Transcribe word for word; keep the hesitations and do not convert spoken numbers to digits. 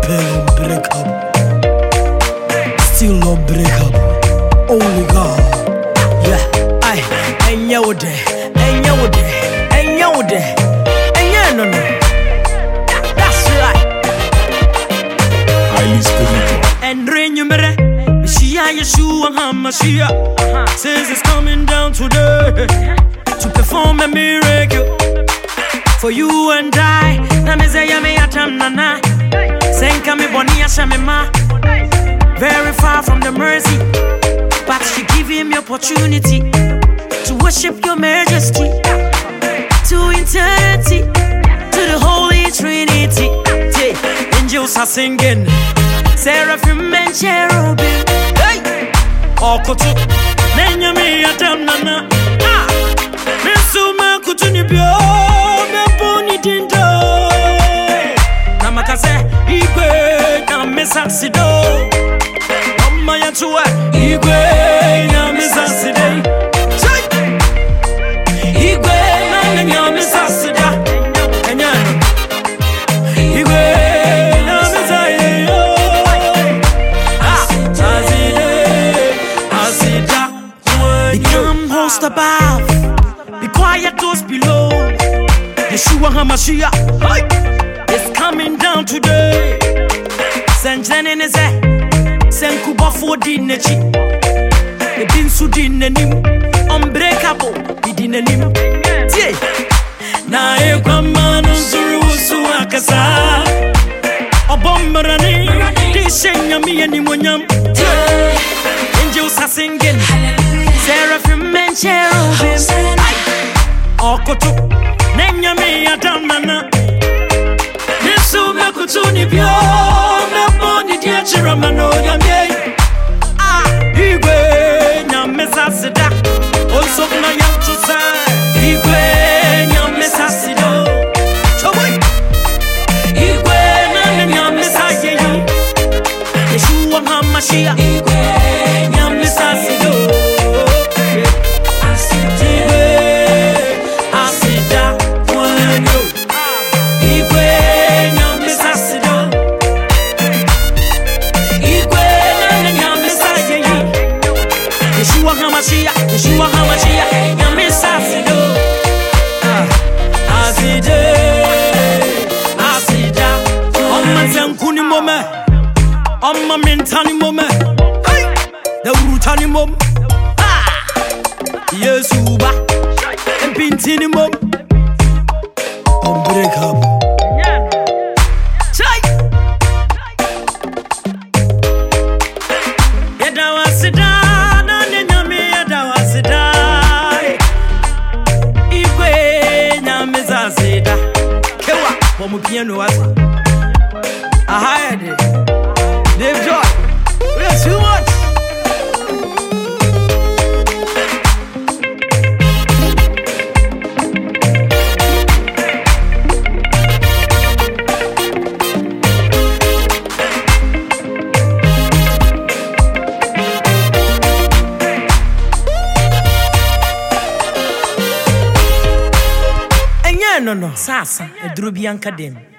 repair or break up. Still not break up. Only God. Yeah, I and you there, and you there, and you there, and you no no. That's right. Highly spiritual. And rain you mere, Messiah Yeshua HaMashiach says it's coming down today to perform a miracle for you and I. Na me say ya me atam nana, senka me boni asha ma. Very far from the mercy, but she give him the opportunity to worship your majesty, to eternity, to the Holy Trinity. Yeah. Angels are singing, seraphim and cherubim. Hey, Okoto, nenya me adam nana. Ah, mesuma kutuni bio, me boni dindo. Namakase igwe na mesaksido. Maya tuwa igwe na misaside. Igwe na nya misasida. Enya igwe na misaside. Aside, asida. Become host above, be quiet those below. Yeshua HaMashiach is coming down today. Sanjane neze. Senkuba for dinechi, the binsu dinenim, unbreakable, dinenim. Tie, na e kwamanu zuru suakasa, obombarani, dishenya mi animonyam. Angels are singing, seraphim and cherubim. Okoto, nenya mi adamana, nesu mekutuni bio, meboni diachiramano yamye. Ah, igwe na mesasida, also na yamchusa. Igwe na mesasido, choboy. Igwe na na mesayeyi, Yeshua HaMashiach. Igwe na mesasido. Yeshua HaMashiach, Yamisasido. Aside, asida. Amma zankuni mome, amma mentani mome, the rutani mom. Yesuba, empintini mom. On break up. From piano as I hired it. Dave Joy, yes, too much. And yeah, no, no, Sasa, a Drubianka dem.